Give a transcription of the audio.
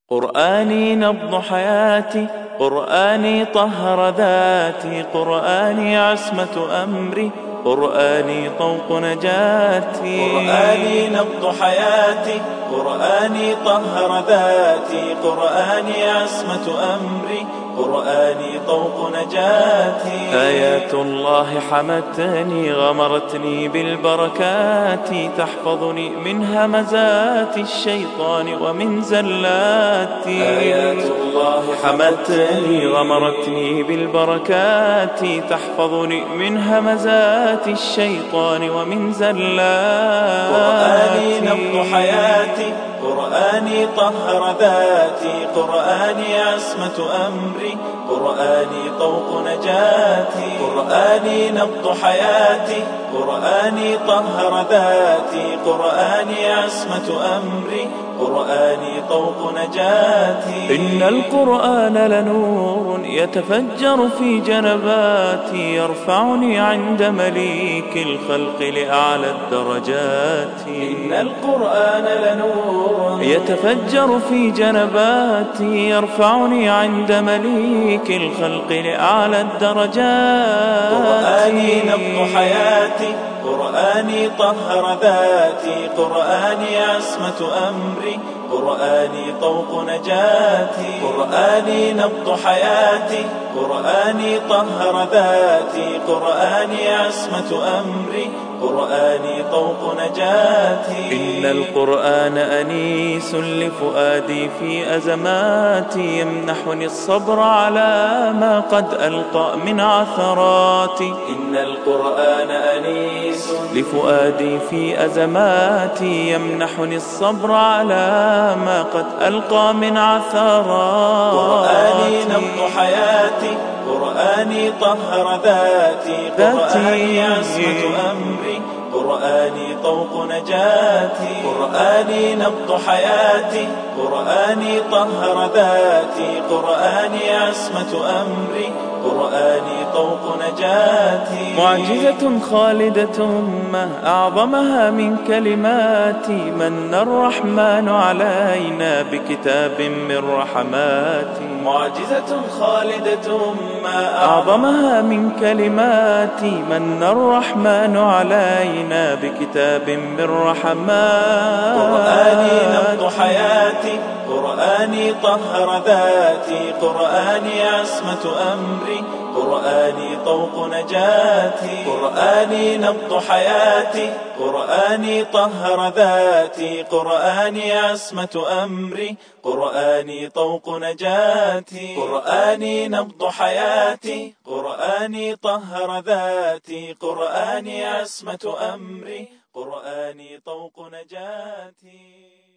قرآني نبض حياتي، قرآني طهر ذاتي، قرآني عصمة أمري، قرآني طوق نجاتي. قرآني نبض حياتي، قرآني طهر ذاتي، قرآني عصمة أمري، قرآني طوق نجاتي. آيات الله حمتني غمرتني بالبركات، تحفظني من همزات الشيطان ومن زلاتي. آيات الله حمتني غمرتني بالبركات، تحفظني من همزات الشيطان ومن زلاتي. قرآني نبض حياتي، قرآني طهر ذاتي، قرآني عصمة أمري، قرآني طوق نجاتي. قرآني نبض حياتي، قرآني طهر ذاتي، قرآني عصمة أمري، قرآني طوق نجاتي. إن القرآن لنور يتفجر في جنباتي، يرفعني عند مليك الخلق لأعلى الدرجات. إن القرآن لنور يتفجر في جنباتي، يرفعني عند مليك الخلق لأعلى الدرجات. قرآني نبض حياتي، قرآني طهر ذاتي، قرآني عصمة أمري، قرآني طوق نجاتي. قرآني نبض حياتي، قرآني طهر ذاتي، قرآني عصمة أمري، قرآني طوق نجاتي. إن القرآن أنيس لفؤادي في أزماتي، يمنحني الصبر على ما قد ألقى من عثراتي. إن القرآن أنيس لفؤادي في أزماتي، يمنحني الصبر على ما قد ألقى من عثراتي. قرآني نبض حياتي، قرآني طهر ذاتي، قرآني عصمة أمري، قرآني طوق نجاتي. قرآني نبض حياتي، قرآني طهر ذاتي، قرآني عصمة أمري، قرآني طوق نجاتي. معجزة خالدة ما أعظمها من كلماتي، من الرحمن علينا بكتاب من رحماتي. معجزة خالدة ما أعظمها من كلماتي، من الرحمن علينا بكتاب من رحماتي. قرآني نبض حياتي، قرآني طهر ذاتي، قرآني عصمة أمري، قرآني طوق نجاتي. قرآني نبض حياتي، قرآني طهر ذاتي، قرآني عصمة أمري، قرآني طوق نجاتي. قرآني نبض حياتي، قرآني طهر ذاتي، قرآني عصمة أمري، قرآني طوق نجاتي.